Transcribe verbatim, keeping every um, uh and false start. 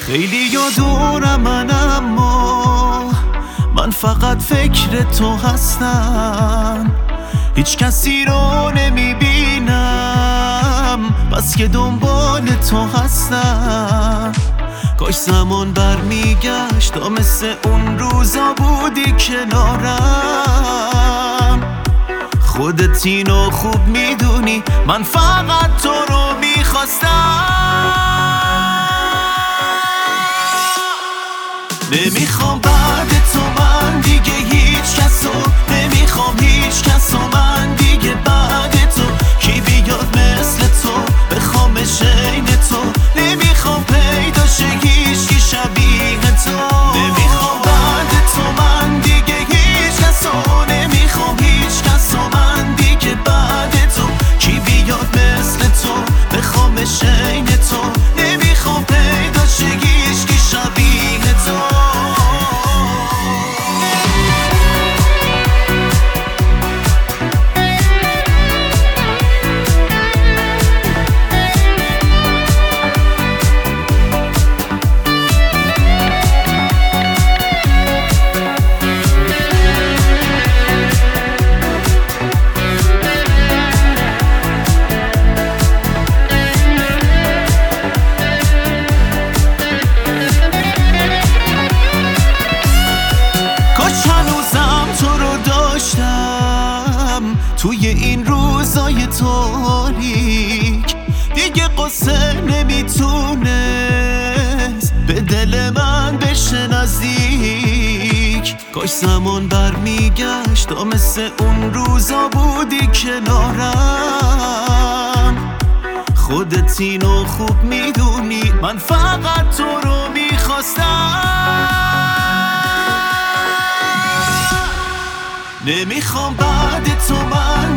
خیلی یادورم من، اما من فقط فکر تو هستم. هیچ کسی رو نمیبینم بس که دنبال تو هستم. کاش زمان برمیگشت تا مثل اون روزا بودی کنارم. خودت اینو خوب میدونی من فقط تو رو میخواستم. نمیخوام بعد تو من دیگه هیچ کسو، نمیخوام هیچ کسو من دیگه بعد تو. کی بیاد مثل تو بخوام شین تو، نمیخوام پیدا شه هیچکی شبیه تو. نمیخوام بعد تو من دیگه هیچ کسو، نمیخوام هیچ کسو من دیگه بعد تو. کی بیاد مثل تو بخوام شین تو، نمیخوام پیدا شه هیچکی شبیه تو. توی این روزای تاریک دیگه قصه نمیتونست به دل من بشه نزدیک. کاش زمان برمیگشت تا مثل اون روزا بودی کنارم. خودت اینو خوب میدونی من فقط تو رو میخواستم. نمیخوام بعد تو من